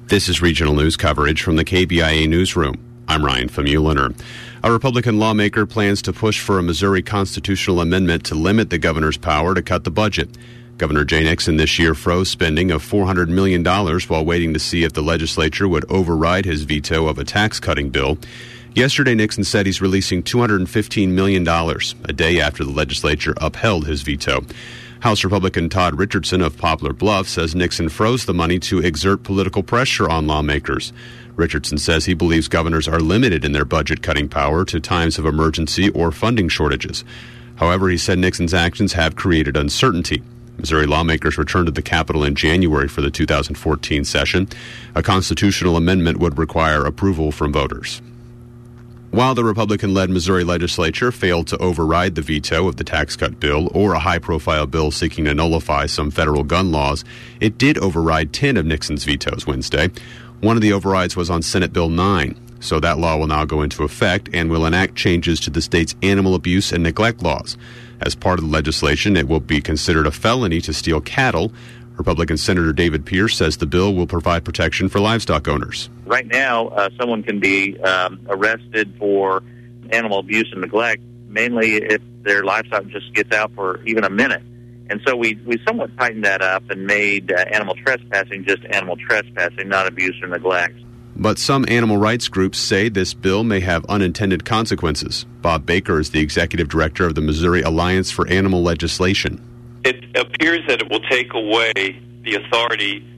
This is regional news coverage from the KBIA newsroom. I'm Ryan Famuliner. A Republican lawmaker plans to push for a Missouri constitutional amendment to limit the governor's power to cut the budget. Governor Jay Nixon this year froze spending of $400 million while waiting to see if the legislature would override his veto of a tax-cutting bill. Yesterday, Nixon said he's releasing $215 million, a day after the legislature upheld his veto. House Republican Todd Richardson of Poplar Bluff says Nixon froze the money to exert political pressure on lawmakers. Richardson says he believes governors are limited in their budget-cutting power to times of emergency or funding shortages. However, he said Nixon's actions have created uncertainty. Missouri lawmakers returned to the Capitol in January for the 2014 session. A constitutional amendment would require approval from voters. While the Republican-led Missouri legislature failed to override the veto of the tax cut bill or a high-profile bill seeking to nullify some federal gun laws, it did override 10 of Nixon's vetoes Wednesday. One of the overrides was on Senate Bill 9, so that law will now go into effect and will enact changes to the state's animal abuse and neglect laws. As part of the legislation, it will be considered a felony to steal cattle. Republican Senator David Pierce says the bill will provide protection for livestock owners. Right now, someone can be arrested for animal abuse and neglect, mainly if their livestock just gets out for even a minute. And so we somewhat tightened that up and made animal trespassing just animal trespassing, not abuse or neglect. But some animal rights groups say this bill may have unintended consequences. Bob Baker is the executive director of the Missouri Alliance for Animal Legislation. It appears that it will take away the authority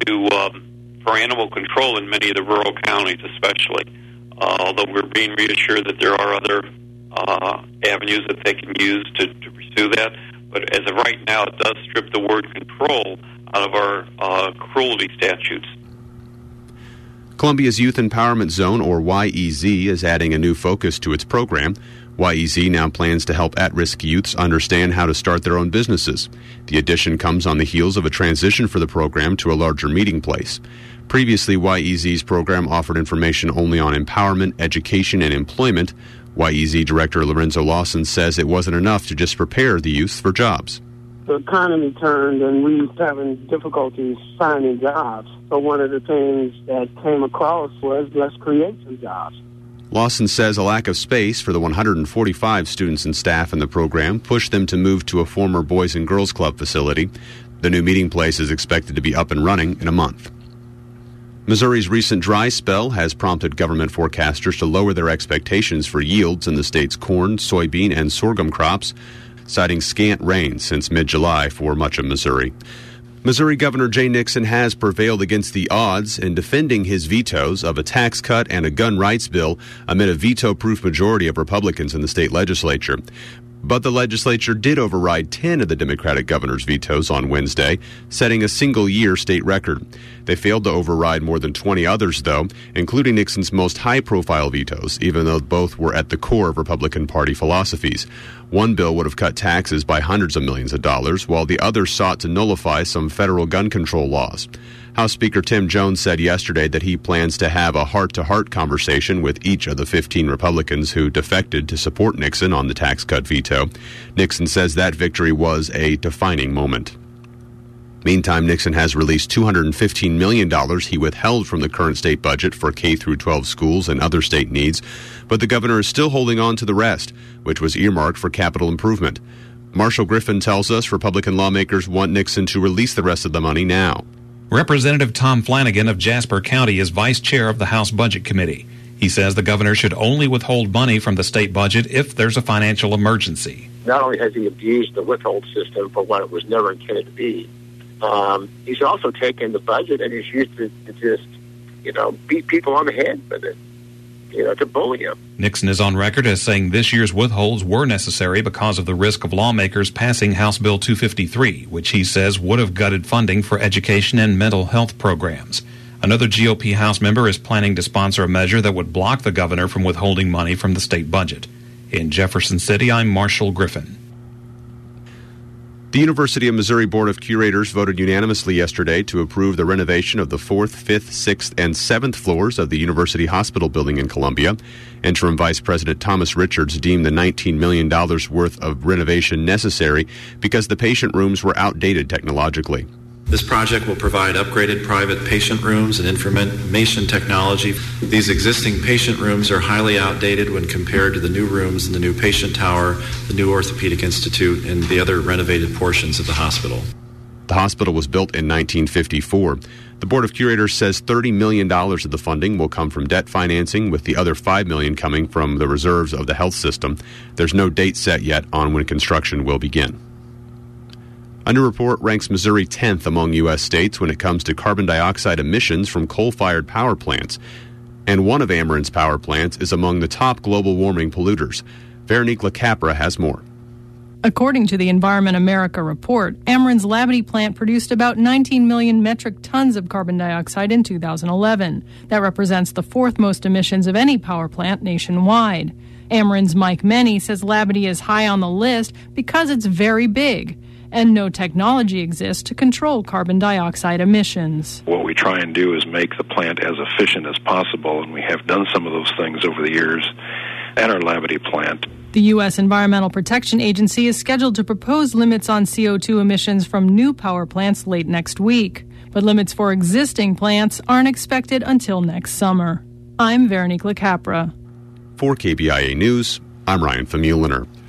for animal control in many of the rural counties, especially. Although we're being reassured that there are other avenues that they can use to pursue that. But as of right now, it does strip the word control out of our cruelty statutes. Columbia's Youth Empowerment Zone, or YEZ, is adding a new focus to its program. YEZ now plans to help at-risk youths understand how to start their own businesses. The addition comes on the heels of a transition for the program to a larger meeting place. Previously, YEZ's program offered information only on empowerment, education, and employment. YEZ Director Lorenzo Lawson says it wasn't enough to just prepare the youth for jobs. The economy turned and we were having difficulties finding jobs. So one of the things that came across was let's create some jobs. Lawson says a lack of space for the 145 students and staff in the program pushed them to move to a former Boys and Girls Club facility. The new meeting place is expected to be up and running in a month. Missouri's recent dry spell has prompted government forecasters to lower their expectations for yields in the state's corn, soybean, and sorghum crops, citing scant rain since mid-July for much of Missouri. Missouri Governor Jay Nixon has prevailed against the odds in defending his vetoes of a tax cut and a gun rights bill amid a veto-proof majority of Republicans in the state legislature. But the legislature did override 10 of the Democratic governor's vetoes on Wednesday, setting a single-year state record. They failed to override more than 20 others, though, including Nixon's most high-profile vetoes, even though both were at the core of Republican Party philosophies. One bill would have cut taxes by hundreds of millions of dollars, while the other sought to nullify some federal gun control laws. House Speaker Tim Jones said yesterday that he plans to have a heart-to-heart conversation with each of the 15 Republicans who defected to support Nixon on the tax cut veto. Nixon says that victory was a defining moment. Meantime, Nixon has released $215 million he withheld from the current state budget for K-12 schools and other state needs, but the governor is still holding on to the rest, which was earmarked for capital improvement. Marshall Griffin tells us Republican lawmakers want Nixon to release the rest of the money now. Representative Tom Flanagan of Jasper County is vice chair of the House Budget Committee. He says the governor should only withhold money from the state budget if there's a financial emergency. Not only has he abused the withhold system for what it was never intended to be, he's also taken the budget and he's used it to just, beat people on the head with it, to bully them. Nixon is on record as saying this year's withholds were necessary because of the risk of lawmakers passing House Bill 253, which he says would have gutted funding for education and mental health programs. Another GOP House member is planning to sponsor a measure that would block the governor from withholding money from the state budget. In Jefferson City, I'm Marshall Griffin. The University of Missouri Board of Curators voted unanimously yesterday to approve the renovation of the 4th, 5th, 6th, and 7th floors of the University Hospital building in Columbia. Interim Vice President Thomas Richards deemed the $19 million worth of renovation necessary because the patient rooms were outdated technologically. This project will provide upgraded private patient rooms and information technology. These existing patient rooms are highly outdated when compared to the new rooms in the new patient tower, the new Orthopedic Institute, and the other renovated portions of the hospital. The hospital was built in 1954. The Board of Curators says $30 million of the funding will come from debt financing, with the other $5 million coming from the reserves of the health system. There's no date set yet on when construction will begin. A new report ranks Missouri 10th among U.S. states when it comes to carbon dioxide emissions from coal-fired power plants. And one of Ameren's power plants is among the top global warming polluters. Veronique LaCapra has more. According to the Environment America report, Ameren's Labadie plant produced about 19 million metric tons of carbon dioxide in 2011. That represents the fourth most emissions of any power plant nationwide. Ameren's Mike Menney says Labadie is high on the list because it's very big, and no technology exists to control carbon dioxide emissions. What we try and do is make the plant as efficient as possible, and we have done some of those things over the years at our Labadie plant. The U.S. Environmental Protection Agency is scheduled to propose limits on CO2 emissions from new power plants late next week, but limits for existing plants aren't expected until next summer. I'm Veronique LaCapra. For KBIA News, I'm Ryan Famuliner.